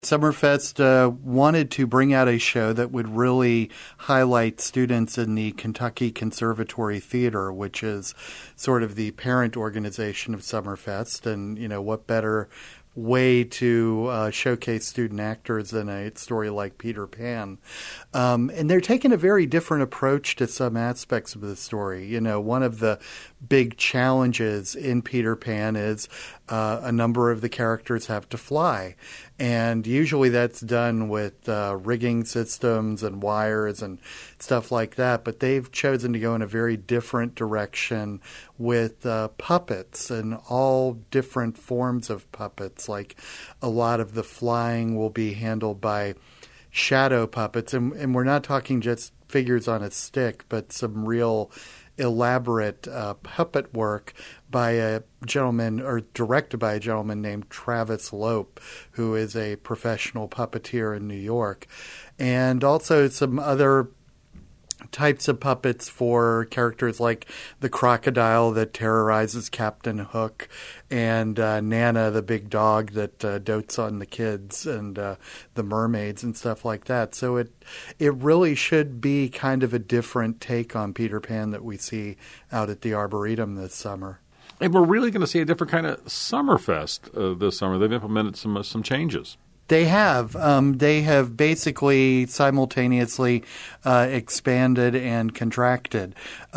Summerfest wanted to bring out a show that would really highlight students in the Kentucky Conservatory Theater, which is sort of the parent organization of Summerfest. And, what better way to showcase student actors than a story like Peter Pan. And they're taking a very different approach to some aspects of the story. One of the big challenges in Peter Pan is a number of the characters have to fly. And usually that's done with rigging systems and wires and stuff like that. But they've chosen to go in a very different direction with puppets and all different forms of puppets. Like a lot of the flying will be handled by shadow puppets. And we're not talking just figures on a stick, but some real elaborate puppet work by a gentleman, or directed by a gentleman named Travis Lope, who is a professional puppeteer in New York. And also some other types of puppets for characters like the crocodile that terrorizes Captain Hook, and Nana, the big dog that dotes on the kids, and the mermaids and stuff like that. So it really should be kind of a different take on Peter Pan that we see out at the Arboretum this summer. And we're really going to see a different kind of Summerfest this summer. They've implemented some changes. They have. They have basically simultaneously expanded and contracted.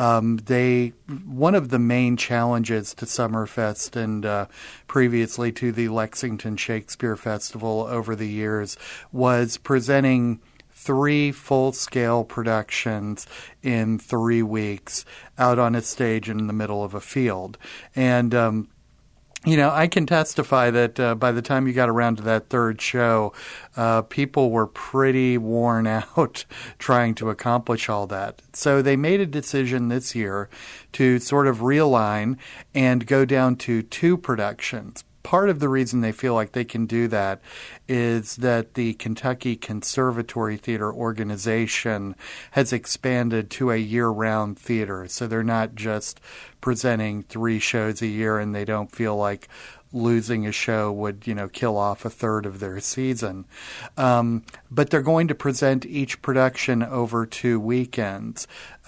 One of the main challenges to Summerfest and previously to the Lexington Shakespeare Festival over the years was presenting 3 full-scale productions in 3 weeks out on a stage in the middle of a field. And I can testify that by the time you got around to that third show, people were pretty worn out trying to accomplish all that. So they made a decision this year to sort of realign and go down to 2 productions. Part of the reason they feel like they can do that is that the Kentucky Conservatory Theater organization has expanded to a year-round theater. So they're not just presenting 3 shows a year, and they don't feel like losing a show would, kill off a third of their season. But they're going to present each production over 2 weekends.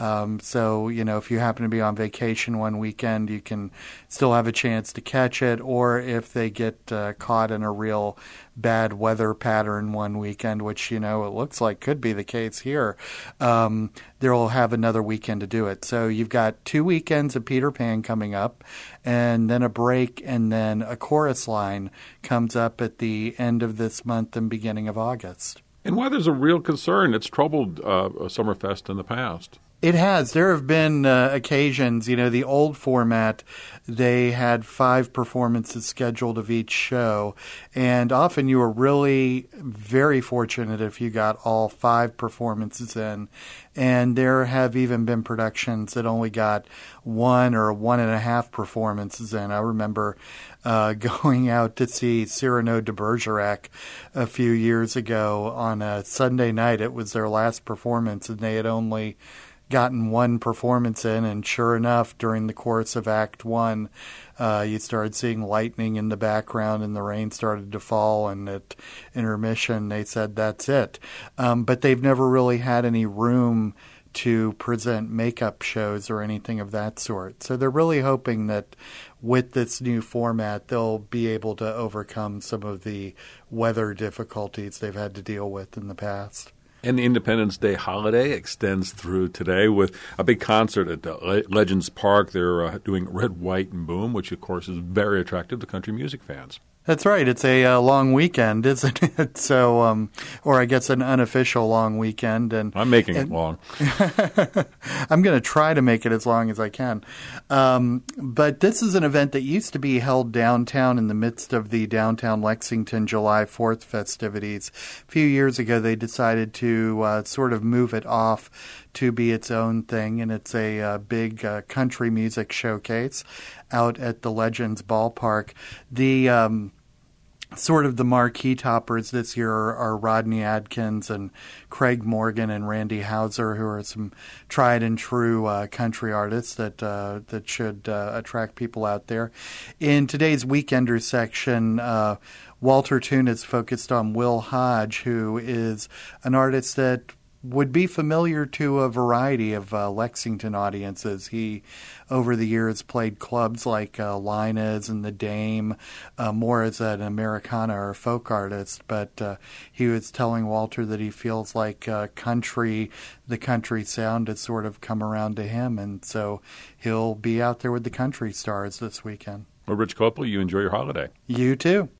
So, if you happen to be on vacation one weekend, you can still have a chance to catch it. Or if they get caught in a real bad weather pattern one weekend, which, it looks like could be the case here, they'll have another weekend to do it. So you've got 2 weekends of Peter Pan coming up, and then a break, and then a chorus line comes up at the end of this month and beginning of August. And why there's a real concern, it's troubled Summerfest in the past. It has. There have been occasions, the old format, they had 5 performances scheduled of each show, and often you were really very fortunate if you got all 5 performances in. And there have even been productions that only got 1 or 1.5 performances in. I remember going out to see Cyrano de Bergerac a few years ago on a Sunday night. It was their last performance, and they had only gotten 1 performance in, and sure enough, during the course of Act 1, you started seeing lightning in the background and the rain started to fall, and at intermission they said that's it. But they've never really had any room to present makeup shows or anything of that sort. So they're really hoping that with this new format, they'll be able to overcome some of the weather difficulties they've had to deal with in the past. And the Independence Day holiday extends through today with a big concert at Legends Park. They're doing Red, White, and Boom, which, of course, is very attractive to country music fans. That's right. It's a long weekend, isn't it? So, or I guess an unofficial long weekend. And I'm making it long. I'm going to try to make it as long as I can. But this is an event that used to be held downtown in the midst of the downtown Lexington July 4th festivities. A few years ago, they decided to sort of move it off to be its own thing, and it's a big country music showcase out at the Legends Ballpark. The sort of the marquee toppers this year are Rodney Adkins and Craig Morgan and Randy Houser, who are some tried and true country artists that should attract people out there. In today's Weekenders section, Walter Toon is focused on Will Hodge, who is an artist that would be familiar to a variety of Lexington audiences. He, over the years, played clubs like Linus and the Dame, more as an Americana or folk artist. But he was telling Walter that he feels like the country sound has sort of come around to him, and so he'll be out there with the country stars this weekend. Well, Rich Copel, you enjoy your holiday. You too.